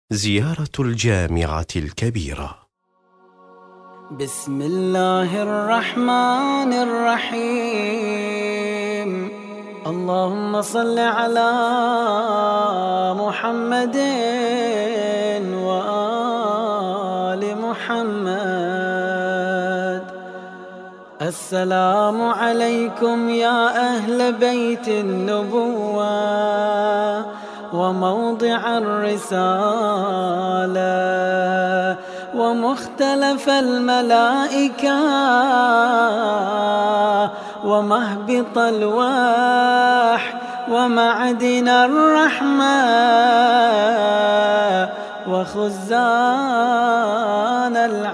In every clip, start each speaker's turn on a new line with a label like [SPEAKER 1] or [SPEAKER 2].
[SPEAKER 1] زيارة الجامعة الكبيرة.
[SPEAKER 2] بسم الله الرحمن الرحيم. اللهم صل على محمد وآل محمد. السلام عليكم يا أهل بيت النبوة وموضع الرسالة ومختلف الملائكة ومهبط الوحي ومعدن الرحمة وخزان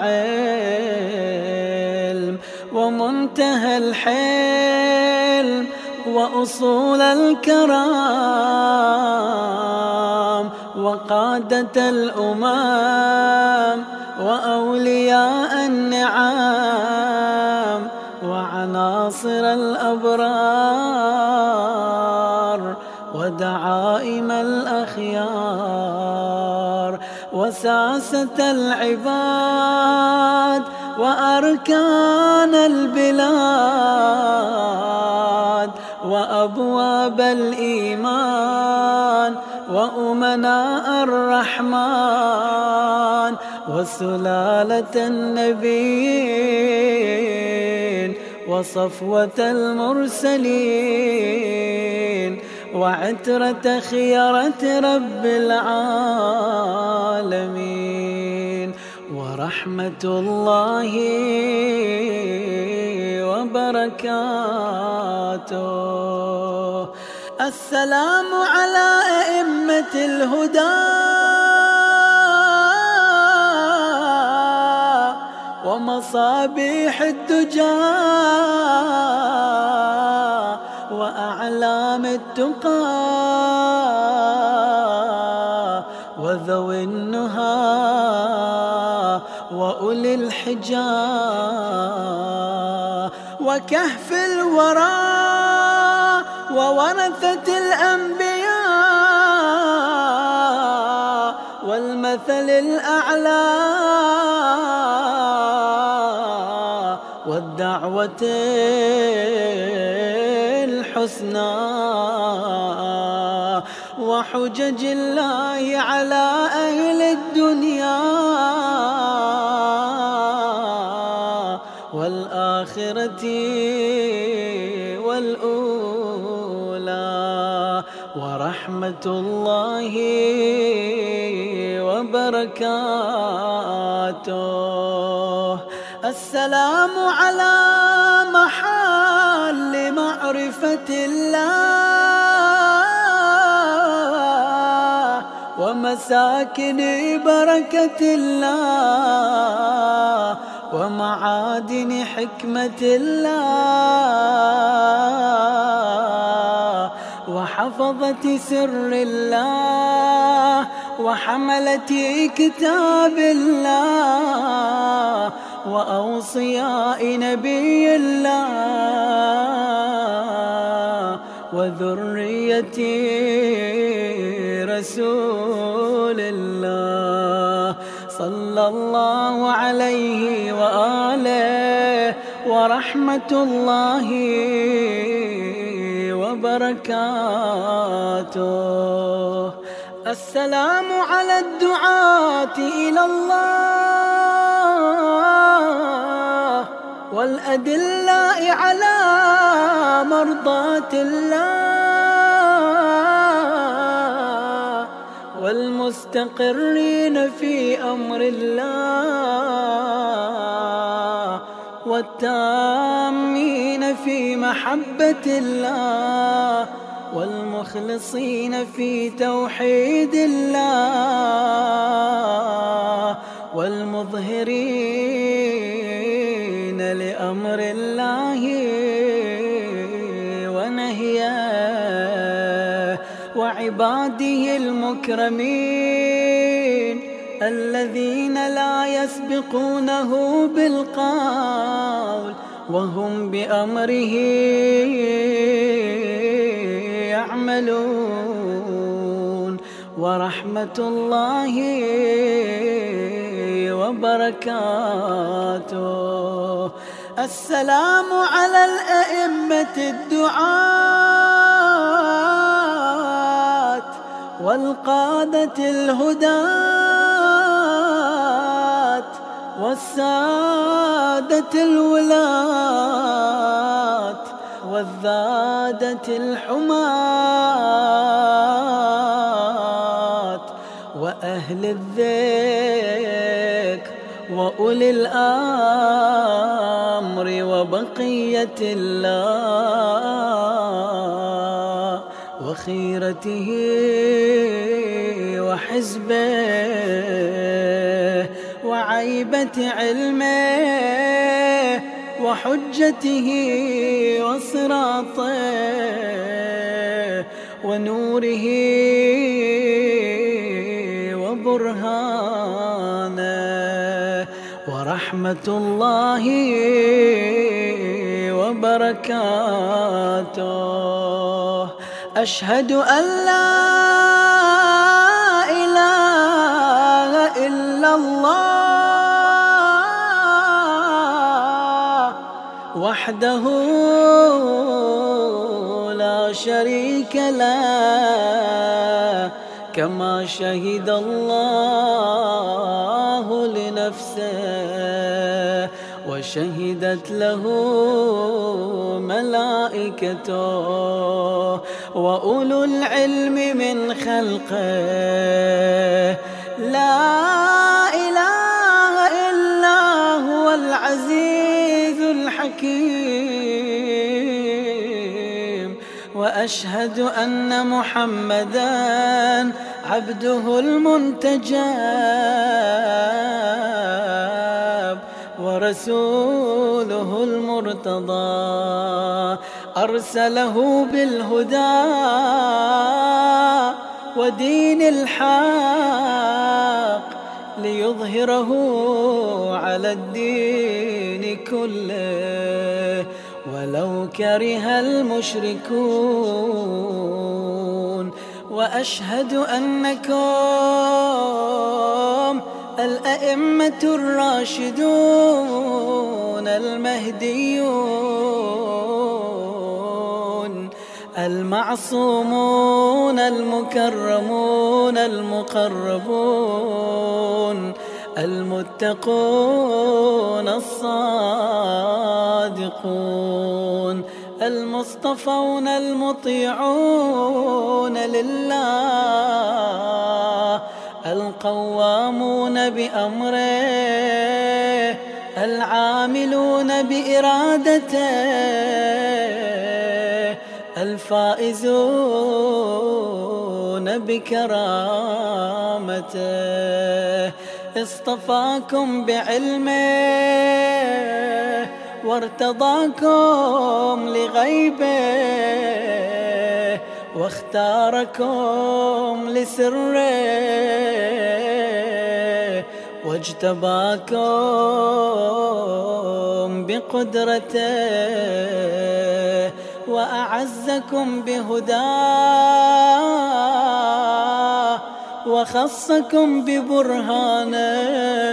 [SPEAKER 2] العلم ومنتهى الحلم وأصول الكرام وقادة الأمم وأولياء النعم وعناصر الأبرار ودعائم الأخيار وساسة العباد وأركان البلاد وأبواب الإيمان وأمناء الرحمن وسلالة النبيين وصفوة المرسلين وعترة خيرة رب العالمين ورحمة الله وبركاته. السلام على أئمة الهدى ومصابيح الدجى وأعلام التقى وذوي النهى وأولي الحجى وكهف الورى وورثة الأنبياء والمثل الأعلى والدعوة الحسنى وحجج الله على أهل الدنيا والآخرة والأولى ورحمة الله وبركاته. السلام على محل معرفة الله ومساكن بركة الله ومعادن حكمة الله وحفظة سر الله وحملة كتاب الله وأوصياء نبي الله وذرية رسول الله صلى الله عليه وآله ورحمة الله وبركاته. السلام على الدعاة إلى الله والأدلاء على مرضاة الله والمستقرين في أمر الله والتامين في محبة الله والمخلصين في توحيد الله والمظهرين لأمر الله ونهيه وعباده المكرمين الذين لا يسبقونه بالقول وهم بأمره يعملون ورحمة الله وبركاته. السلام على الأئمة الدعاة والقادة الهداة والسادة الولاة والذادة الحماة وأهل الذكر وأولي الأمر وبقية الله وخيرته وحزبه وعيبة علمه وحجته وصراطه ونوره وبرهانه ورحمة الله وبركاته. أشهد أن لا إله إلا الله وحده لا شريك له، كما شهد الله لنفسه وشهدت له ملائكته وأولو العلم من خلقه. لا إله إلا هو العزيز الحكيم. وأشهد أن محمدًا عبده المنتجب ورسوله المرتضى، أرسله بالهدى ودين الحق ليظهره على الدين كله ولو كره المشركون. وأشهد أنكم الأئمة الراشدون المهديون المعصومون المكرمون المقربون المتقون الصادقون المصطفون المطيعون لله القوامون بأمره العاملون بإرادته الفائزون بكرامته. اصطفاكم بعلمه وارتضاكم لغيبه واختاركم لسره واجتباكم بقدرته وأعزكم بهداه وخصكم ببرهانه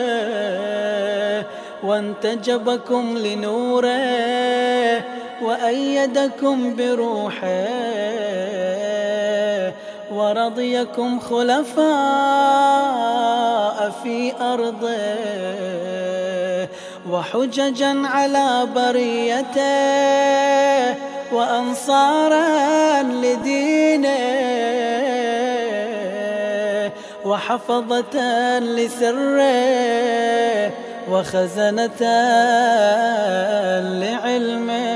[SPEAKER 2] وانتجبكم لنوره وأيدكم بروحه ورضيكم خلفاء في أرضه وحججا على بريته وأنصارا لدينه وحفظة لسره وخزنة لعلمه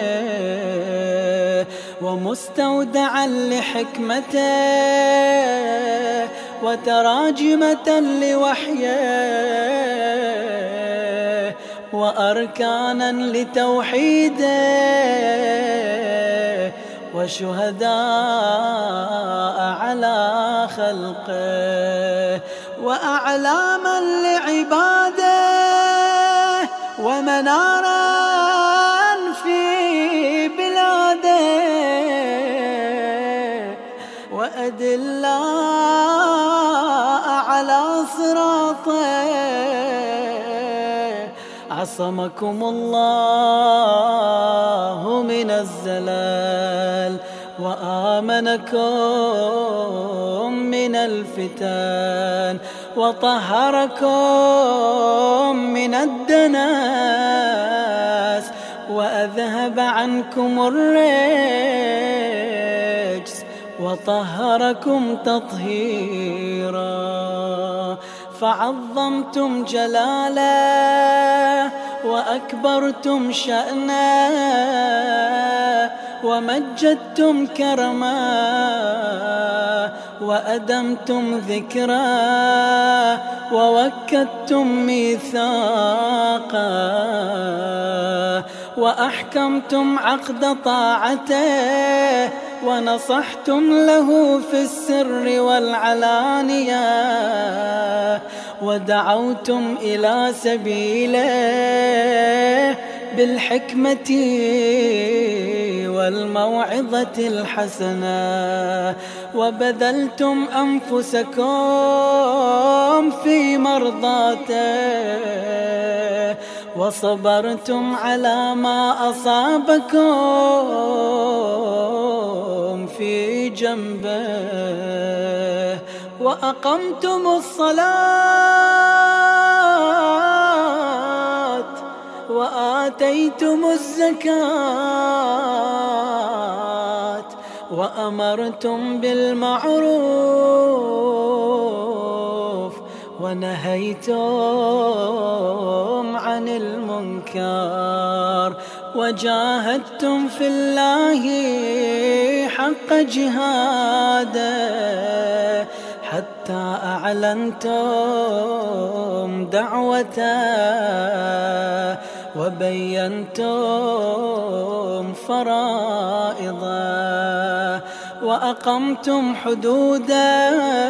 [SPEAKER 2] ومستودعا لحكمته وتراجمة لوحيه وأركانا لتوحيده وشهداء على خلقه وأعلاما لعباده ومنارا في بلاده وأدلة صراطه عصمكم الله من الزلال وآمنكم من الفتن وطهركم من الدنس وأذهب عنكم الرجس وطهركم تطهيرا فعظمتم جلاله وأكبرتم شأنه ومجدتم كرما وأدمتم ذكرا ووكدتم ميثاقا وأحكمتم عقد طاعته ونصحتم له في السر والعلانية ودعوتم إلى سبيله بالحكمة والموعظة الحسنة وبذلتم أنفسكم في مرضاته وصبرتم على ما أصابكم في جنبه وأقمتم الصلاة وآتيتم الزكاة وأمرتم بالمعروف ونهيتم عن المنكر وجاهدتم في الله حق جهاده حتى أعلنتم دعوته وبينتم فرائضه وأقمتم حدوده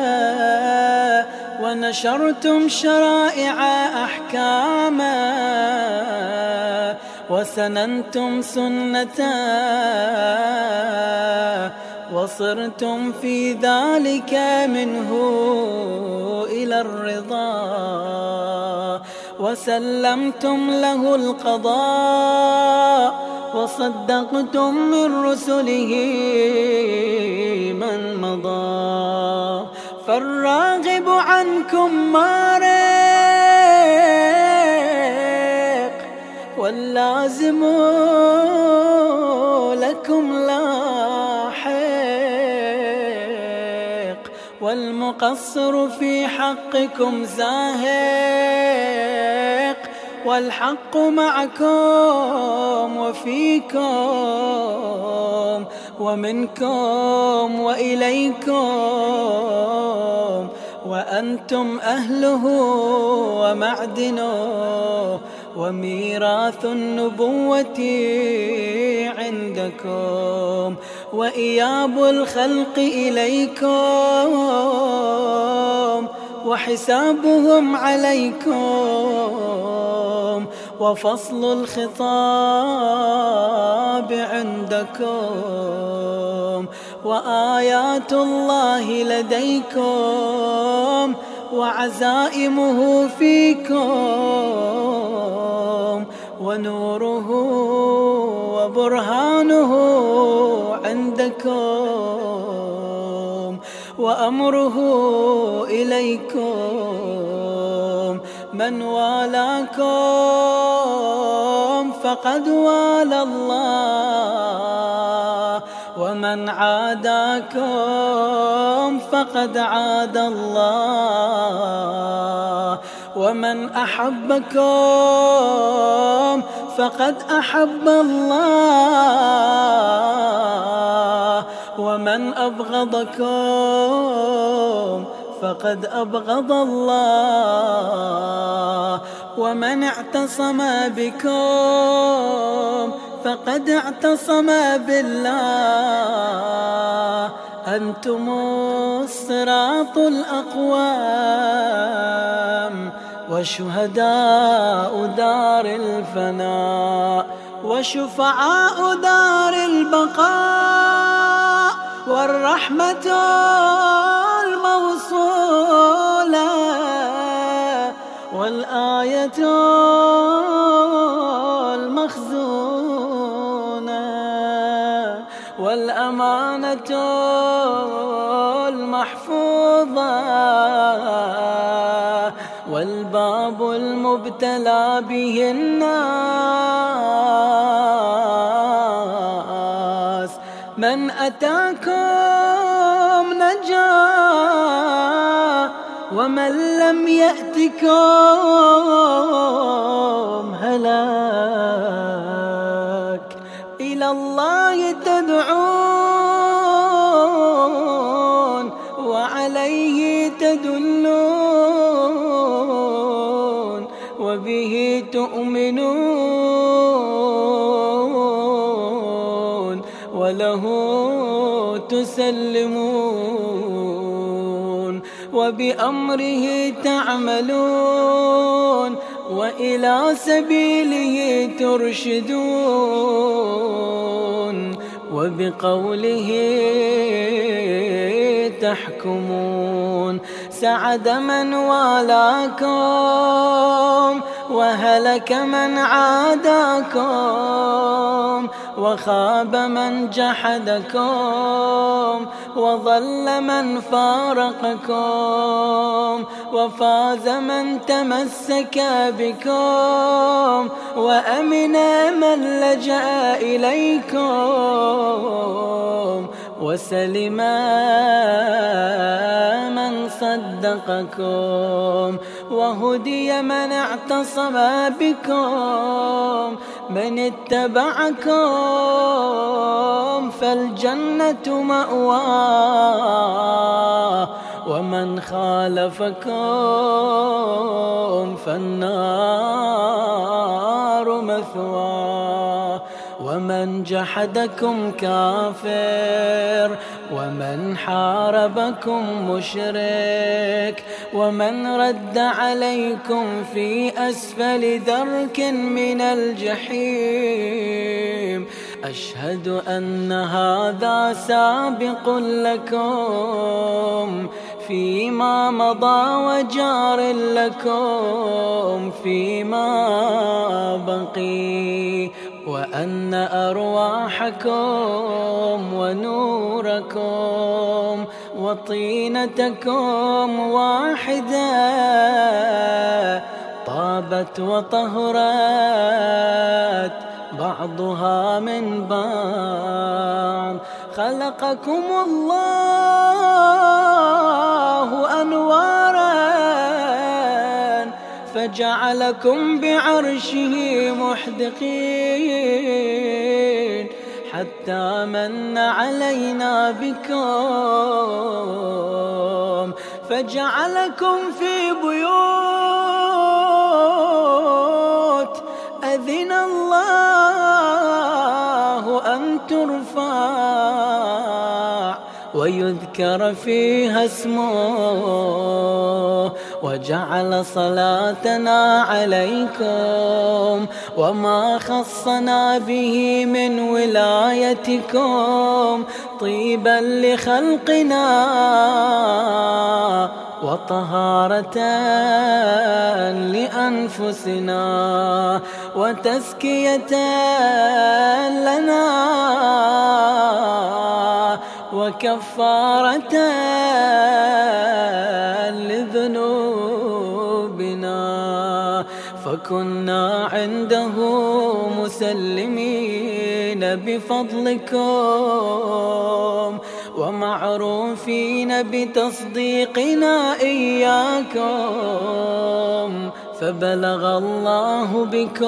[SPEAKER 2] ونشرتم شرائع أحكامه وسننتم سنته وصرتم في ذلك منه إلى الرضا وسلمتم له القضاء وصدقتم من رسله من مضى فالراغب عنكم مارق واللازم لكم لاحق والمقصر في حقكم زاهق والحق معكم وفيكم ومنكم وإليكم وأنتم أهله ومعدنه وميراث النبوة عندكم وإياب الخلق إليكم وحسابهم عليكم وفصل الخطاب عندكم وآيات الله لديكم وعزائمه فيكم ونوره وبرهانه عندكم وأمره إليكم من والاكم فقد والى الله ومن عاداكم فقد عاد الله ومن أحبكم فقد أحب الله ومن أبغضكم فقد أبغض الله ومن اعتصم بكم فقد اعتصم بالله أنتم الصراط الأقوام وشهداء دار الفناء وشفعاء دار البقاء والرحمة الموصولة والآية المخزونة والأمانة المحفوظة والباب المبتلى به الناس. من أتاكم نجا ومن لم يأتكم هلاك. إلى الله تدعون وعليه تدلون وبه تؤمنون وله تسلمون وبأمره تعملون وإلى سبيله ترشدون وبقوله تحكمون. سعد من والاكم وهلك من عاداكم وخاب من جحدكم وضل من فارقكم وفاز من تمسك بكم وأمن من لجأ إليكم وسلم من صدقكم وهدي من اعتصم بكم. من اتبعكم فالجنة مأواه ومن خالفكم فالنار مثواه. ومن جحدكم كافر ومن حاربكم مشرك ومن رد عليكم في أسفل درك من الجحيم. أشهد أن هذا سابق لكم فيما مضى وجار لكم فيما بقي وأن أرواحكم ونوركم وطينتكم واحدة طابت وطهرت بعضها من بعض. خلقكم الله أنواراً فجعلكم بعرشه محدقين حتى من علينا بكم فجعلكم في بيوت أذن الله أن ترفع ويذكر فيها اسمه وجعل صلاتنا عليكم وما خصنا به من ولايتكم طيبا لخلقنا وطهارة لأنفسنا وتزكية لنا وكفارة لذنوبنا. فكنا عنده مسلمين بفضلكم ومعروفين بتصديقنا إياكم. فبلغ الله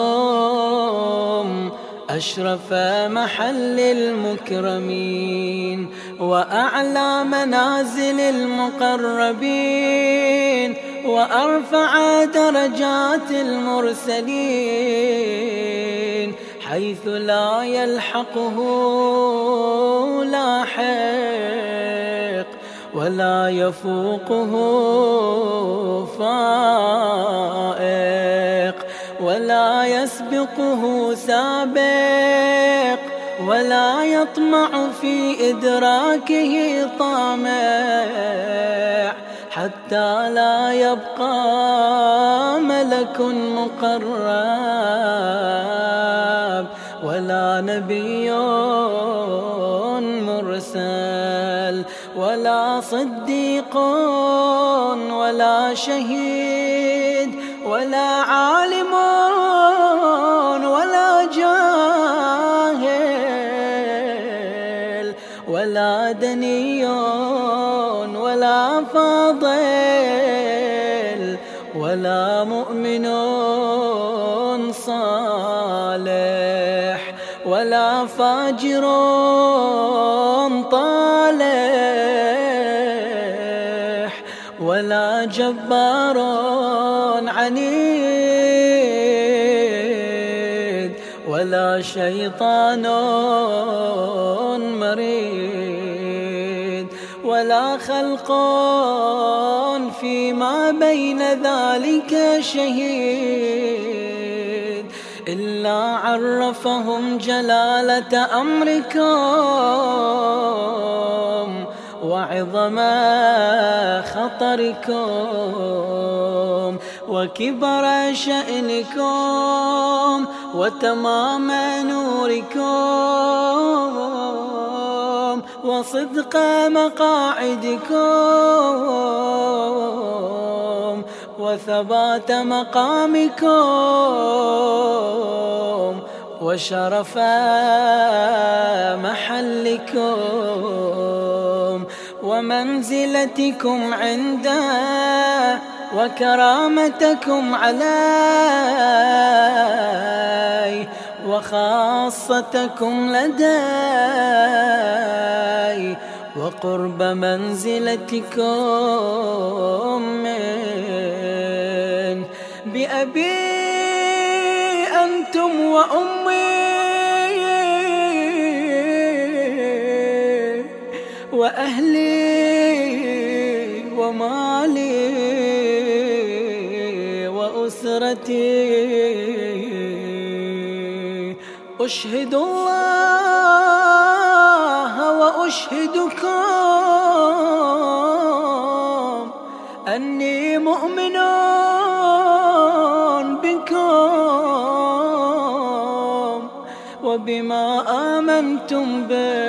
[SPEAKER 2] بكم أشرف محل المكرمين وأعلى منازل المقربين وأرفع درجات المرسلين حيث لا يلحقه لاحق ولا يفوقه فائق ولا يسبقه سابق ولا يطمع في إدراكه طامع حتى لا يبقى ملك مقرب ولا نبي مرسل ولا صديق ولا شهيد ولا عالم ولا جاهل ولا دني ولا فاضل ولا مؤمن صالح ولا فاجر طالح ولا جبار عنيد ولا شيطان مريد ولا خلق فيما بين ذلك شهيد إلا عرفهم جلالة أمركم وعظم خطركم وكبر شأنكم وتمام نوركم وصدق مقاعدكم وثبات مقامكم وشرف محلكم ومنزلتكم عنده وكرامتكم عليه وخاصتكم لدي وقرب منزلتكم من بأبي أنتم وأمي وأهلي ومالي وأسرتي أشهد الله وأشهدكم أني مؤمن بكم وبما آمنتم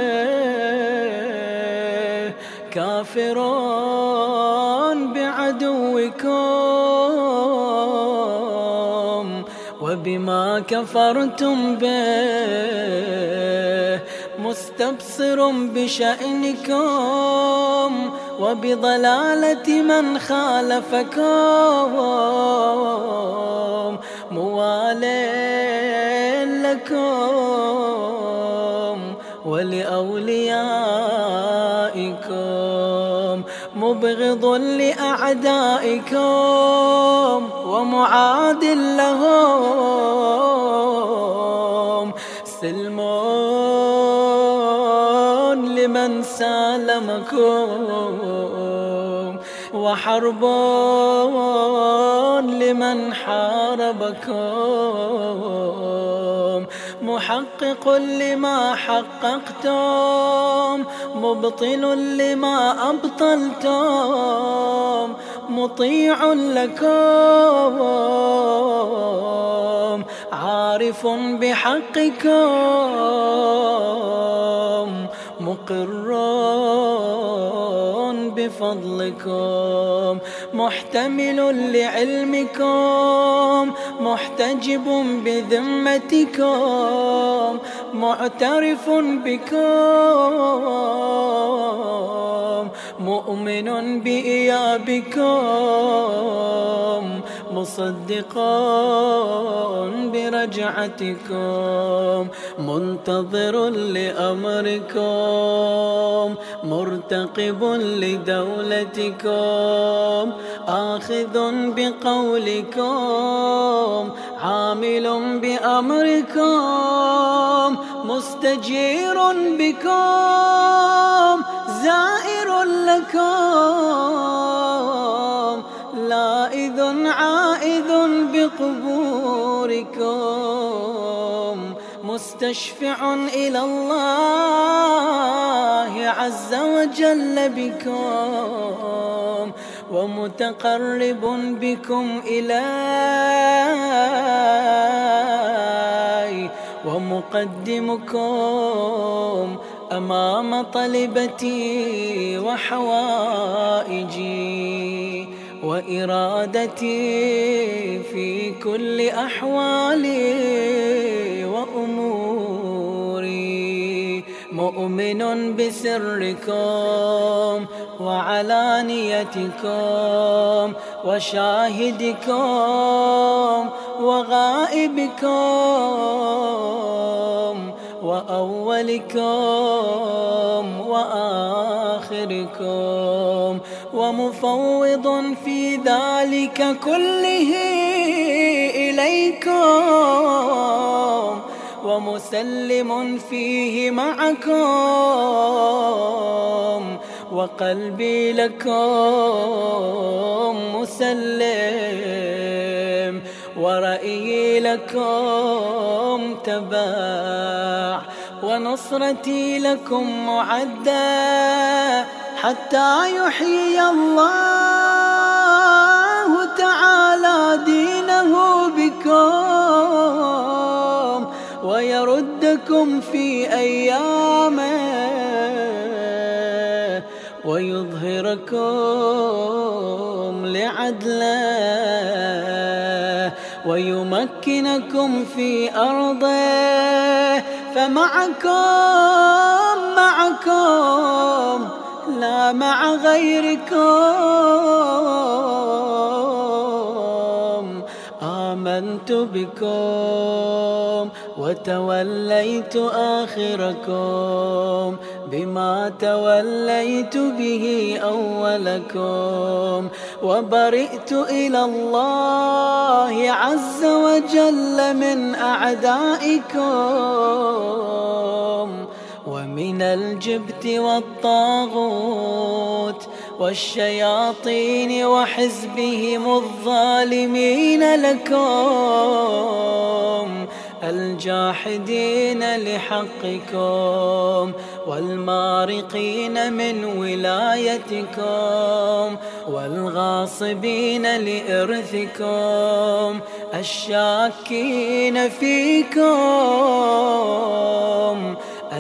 [SPEAKER 2] به كافر بعدوكم وبما كفرتم به مستبصر بشأنكم وبضلالة من خالفكم موال لكم ولأوليائكم مبغض لأعدائكم ومعاد لهم سلم لمن سالمكم وحرب لمن حاربكم محقق لما حققتم مبطل لما أبطلتم مطيع لكم عارف بحقكم مقر بفضلكم محتمل لعلمكم محتجب بذمتكم معترف بكم مؤمن بإيابكم مصدقا برجعتكم منتظر لأمركم مرتقب لدولتكم آخذ بقولكم عامل بأمركم مستجير بكم زائر لكم لائذ عائذ بقبوركم مستشفع إلى الله عز وجل بكم ومتقرب بكم إلي، ومقدمكم أمام طلبتي وحوائجي وإرادتي في كل أحوالي وأموري، مؤمن بسركم وعلانيتكم وشاهدكم وغائبكم وأولكم وآخركم، ومفوض في ذلك كله إليكم، ومسلم فيه معكم، وقلبي لكم مسلم، ورأيي لكم تباع، ونصرتي لكم معدة، حتى يحيي الله تعالى دينه بكم، ويردكم في أيامه، ويظهركم لعدله، ويمكنكم في أرضه، فمعكم لا مع غيركم. آمنت بكم وتوليت آخركم بما توليت به أولكم، وبرئت إلى الله عز وجل من أعدائكم، ومن الجبت والطاغوت والشياطين وحزبهم الظالمين لكم، الجاحدين لحقكم، والمارقين من ولايتكم، والغاصبين لإرثكم، الشاكين فيكم،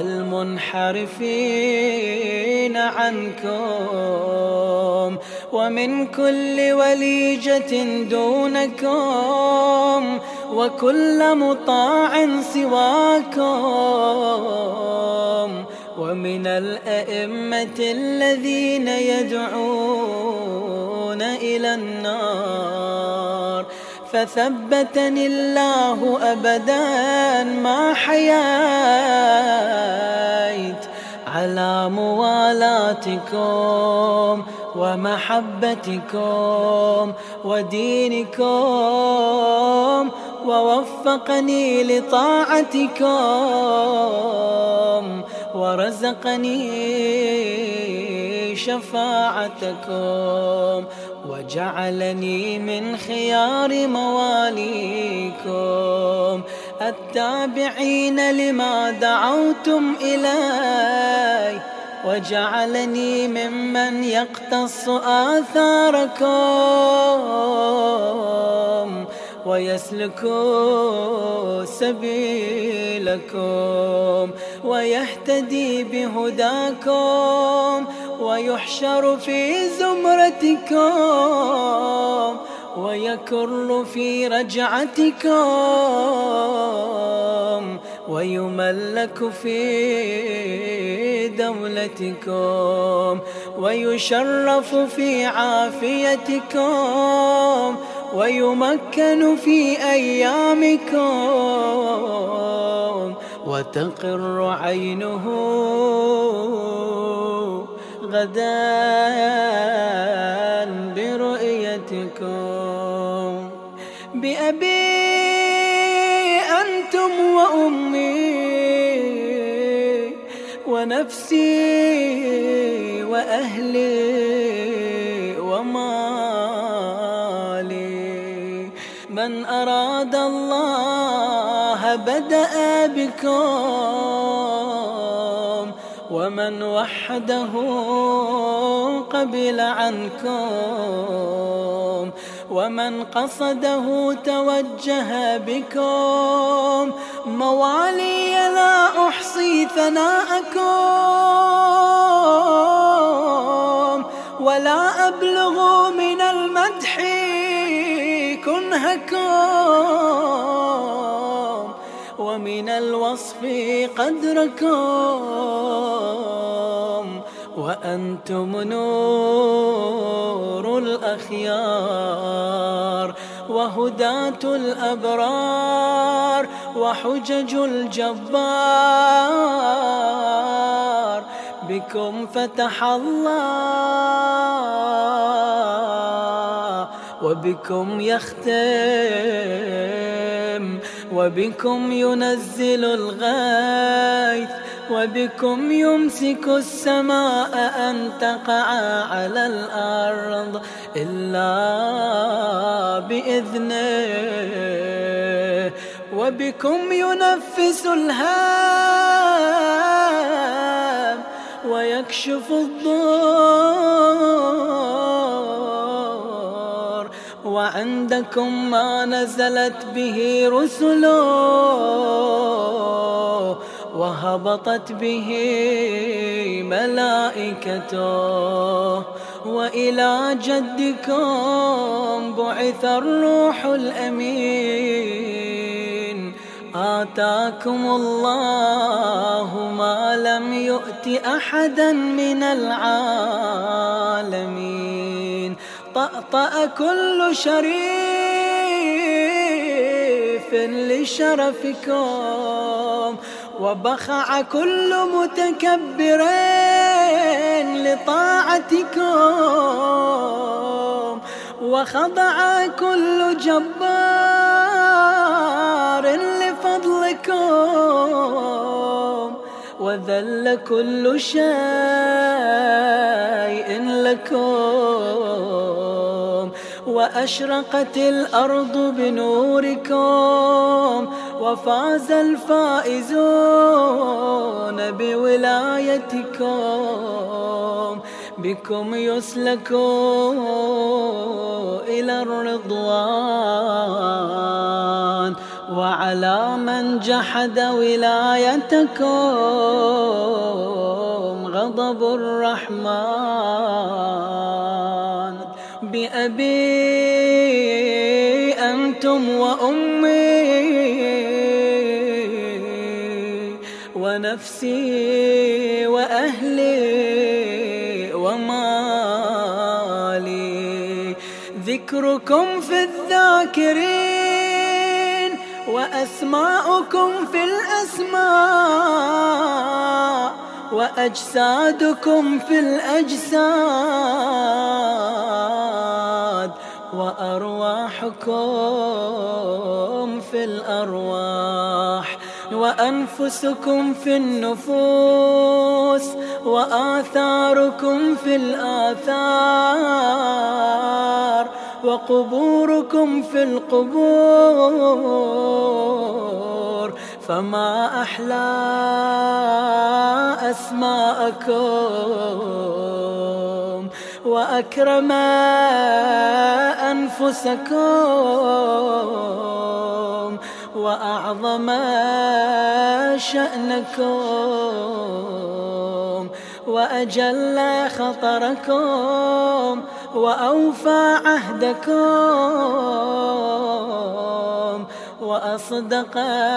[SPEAKER 2] المنحرفين عنكم، ومن كل وليجة دونكم، وكل مطاع سواكم، ومن الأئمة الذين يدعون إلى النار، فثبتني الله أبدا ما حييت على موالاتكم ومحبتكم ودينكم، ووفقني لطاعتكم، ورزقني شفاعتكم، وجعلني من خيار مواليكم التابعين لما دعوتم إليه، وجعلني ممن يقتص آثاركم ويسلك سبيلكم، ويهتدي بهداكم، ويحشر في زمرتكم، ويكر في رجعتكم، ويملك في دولتكم، ويشرف في عافيتكم، ويمكن في أيامكم، وتقر عينه غدا برؤيتكم. بأبي أنتم وأمي ونفسي وأهلي ومالي، من أراد الله بدأ بكم ومن وحده قبل عنكم، ومن قصده توجه بكم. موالي لا أحصي ثناءكم، ولا أبلغ من المدح كنهكم، ومن الوصف قدركم. وأنتم نور الأخيار، وهداة الأبرار، وحجج الجبار. بكم فتح الله، وبكم يختم، وبكم ينزل الغيث، وبكم يمسك السماء أن تقع على الأرض إلا بإذنه، وبكم ينفس الهام ويكشف الضر. وعندكم ما نزلت به رسله، وهبطت به ملائكته. وإلى جدكم بعث الروح الأمين. آتاكم الله ما لم يؤت أحدا من العالمين. طأطأ كل شريف لشرفكم، وبخع كل متكبر لطاعتكم، وخضع كل جبار لفضلكم، وذل كل شيء لكم. وأشرقت الأرض بنوركم، وفاز الفائزون بولايتكم. بكم يسلك إلى الرضوان، وعلى من جحد ولايتكم غضب الرحمن. بأبي أنتم وأمي ونفسي وأهلي ومالي. ذكركم في الذاكرين، وأسماؤكم في الأسماء، وأجسادكم في الأجساد، وأرواحكم في الأرواح، وأنفسكم في النفوس، وآثاركم في الآثار، وقبوركم في القبور. فما أحلى أسماءكم، وأكرم أنفسكم، وأعظم شأنكم، وأجل خطركم، وأوفى عهدكم، وأصدق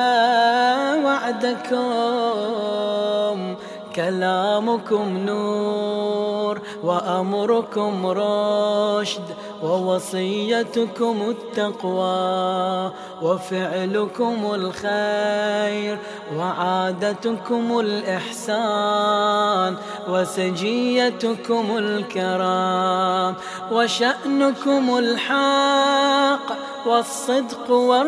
[SPEAKER 2] وعدكم. كلامكم نور، وأمركم رشد، ووصيتكم التقوى، وفعلكم الخير، وعادتكم الإحسان، وسجيتكم الكرام، وشأنكم الحق، والصدق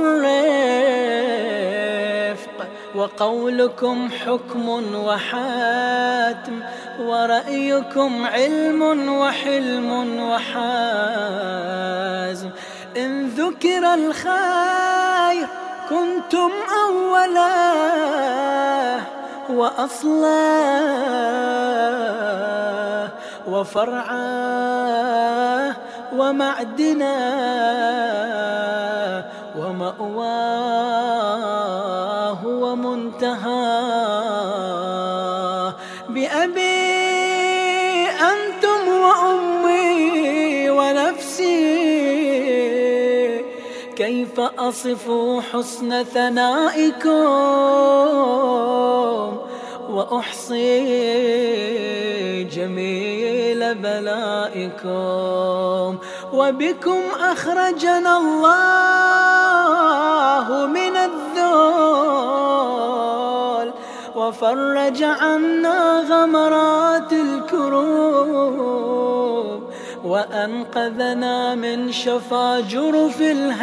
[SPEAKER 2] والرفق، وقولكم حكم وحاتم، ورأيكم علم وحلم وحازم. إن ذكر الخير كنتم أوله، وأصله وفرعه ومعدنه ومأواه ومنتهاه. بأبي أنتم وأمي ونفسي كيف أصف حسن ثنائكم وأحصي جميل بلائكم. وبكم أخرجنا الله من الذل وفرج عنا غمرات الكروب وأنقذنا من شفا جرف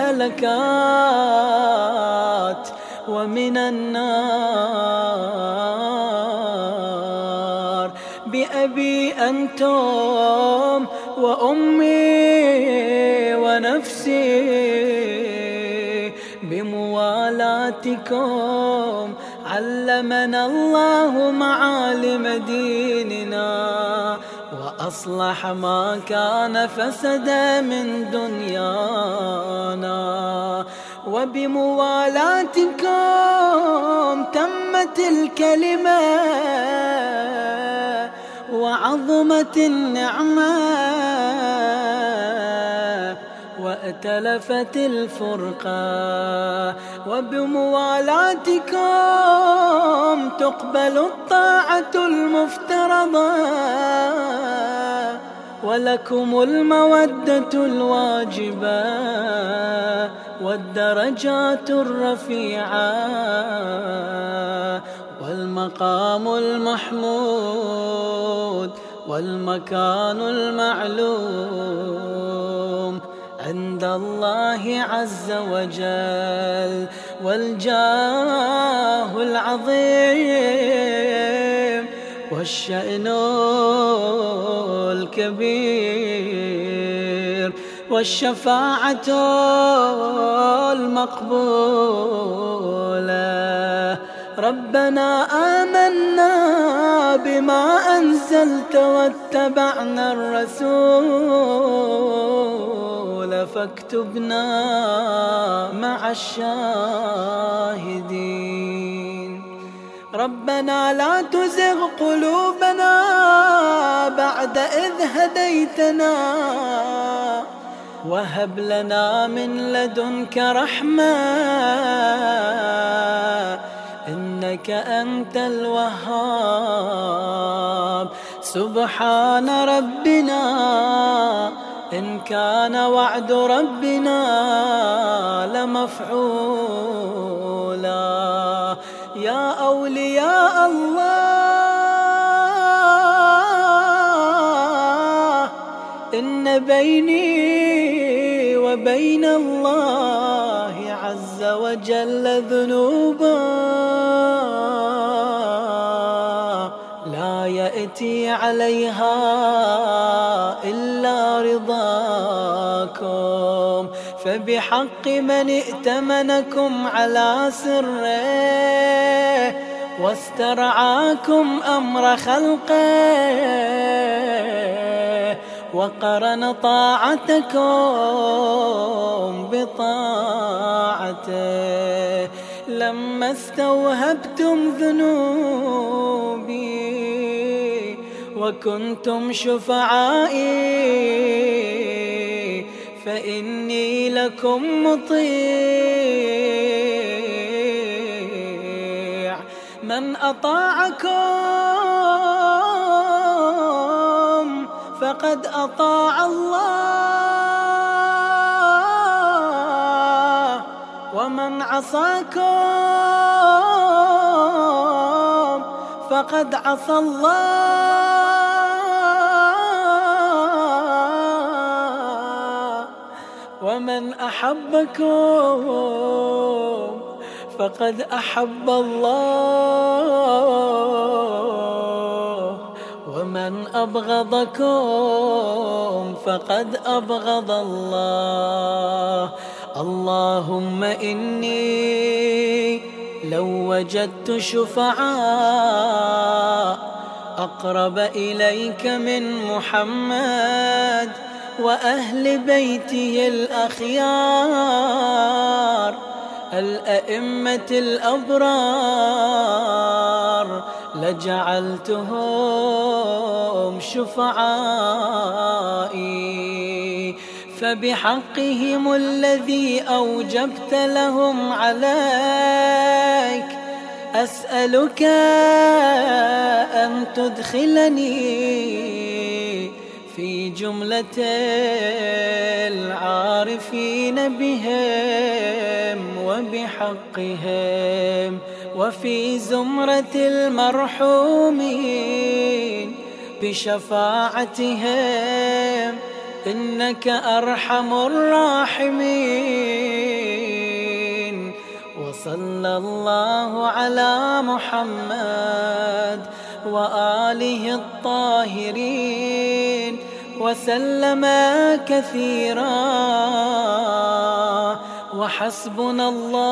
[SPEAKER 2] الهلكات ومن النار. بأبي أنتم وأمي ونفسي بموالاتكم علمنا الله معالم ديننا وأصلح ما كان فسد من دنيانا. وبموالاتكم تمت الكلمة وعظمت النعمة وأتلفت الفرقة. وبموالاتكم تقبل الطاعة المفترضة ولكم المودة الواجبة والدرجات الرفيعة والمقام المحمود والمكان المعلوم عند الله عز وجل والجاه العظيم والشأن الكبير والشفاعة المقبولة. ربنا آمنا بما أنزلت واتبعنا الرسول فاكتبنا مع الشاهدين. ربنا لا تزغ قلوبنا بعد إذ هديتنا وهب لنا من لدنك رحمة إنك أنت الوهاب. سبحان ربنا إن كان وعد ربنا لمفعولا. يا أولياء الله إن بيني وبين الله عز وجل ذنوبا لا يأتي عليها إلا رضاكم. فبحق من ائتمنكم على سره واسترعاكم أمر خلقه وقرن طاعتكم بطاعته لما استوهبتم ذنوبي وكنتم شفعائي فإني لكم مطيع. من أطاعكم فقد أطاع الله ومن عصاكم فقد عصى الله. ومن أحبكم فقد أحب الله ومن أبغضكم فقد أبغض الله. اللهم إني لو وجدت شفعاء أقرب إليك من محمد وأهل بيته الأخيار الأئمة الأبرار لجعلتهم شفعائي، فبحقهم الذي أوجبت لهم عليك أسألك أن تدخلني في جملة العارفين بهم وبحقهم، وفي زمرة المرحومين بشفاعتهم، إنك أرحم الراحمين. وصلى الله على محمد وآله الطاهرين وسلم كثيرا، وحسبنا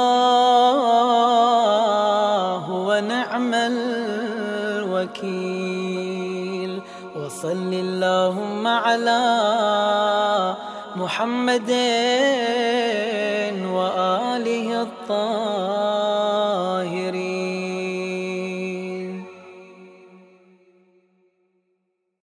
[SPEAKER 2] الله ونعم الوكيل. وصل اللهم على محمد وآله الطاهرين.